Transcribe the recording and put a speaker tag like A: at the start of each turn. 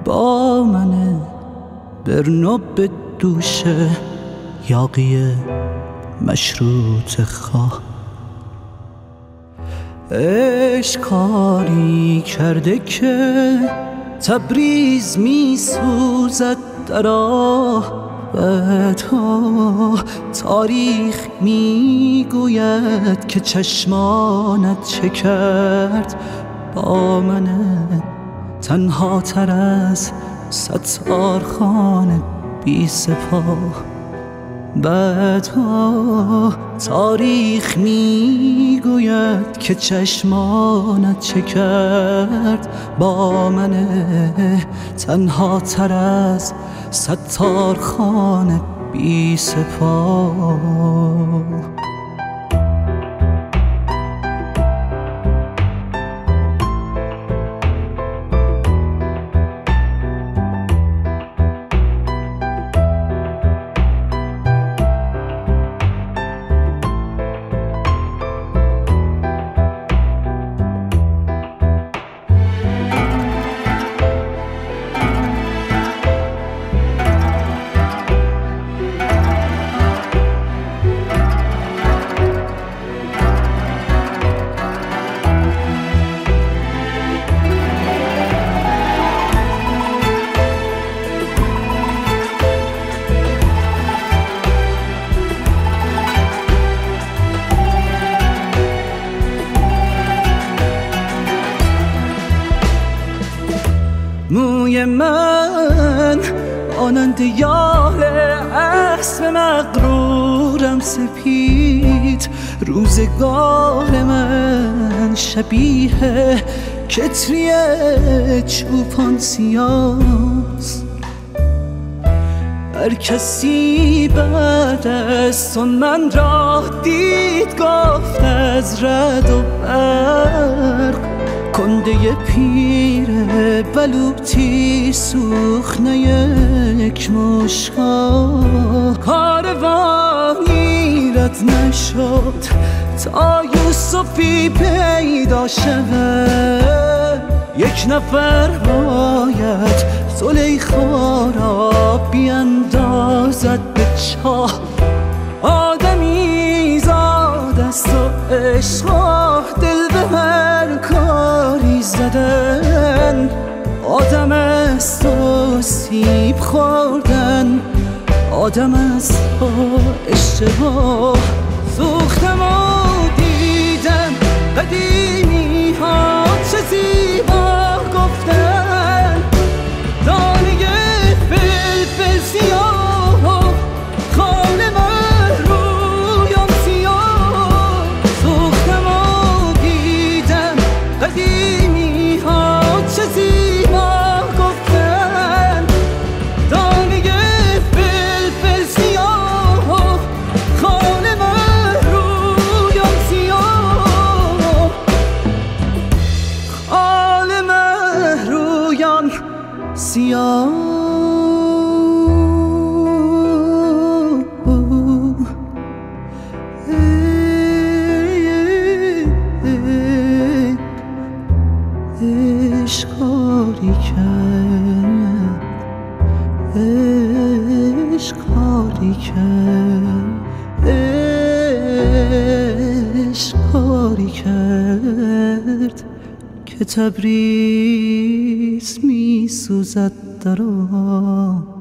A: با منه، برنو به دوشه یاقی مشروط خواه. عشق کاری کرده که تبریز می سوزد در آهوتها. تاریخ می گوید که چشمانت چه کرد با منه، تنها تر از ستارخان بی سپاه. بعدها تاریخ می گوید که چشمانت چه کرد با منه، تنها تر از ستارخان بی سپاه. موی من آنند یال اسب مغرورم سپید، روزگار من شبیه کتری چوپان سیاست. هر کسی بعد از تو من را دید گفت از رد و برق، کنده پیر بلوطی سوخنه یک مشکا. کاروانی رد نشد تا یوسفی پیدا شود، یک نفر باید زلیخا را بیندازد به چاه. آدمی زاد است و عشق دل به هر کاری زدن، آدم است و سیب خوردن، آدم است و اشتباه. سوختم و دیدم قدیمی ها چه زیبا گفتن، دانه فلفل سیاه خال من رویان سیاه. سوختم و دیدم قدیمی ها چه زیبا گفتن، دانه فلفل سیاه خال من رویان سیاه، خال من رویان سیاه. عشق کاری کرد، عشق کاری کرد، عشق کاری کرد که تبریز می سوزد در آب.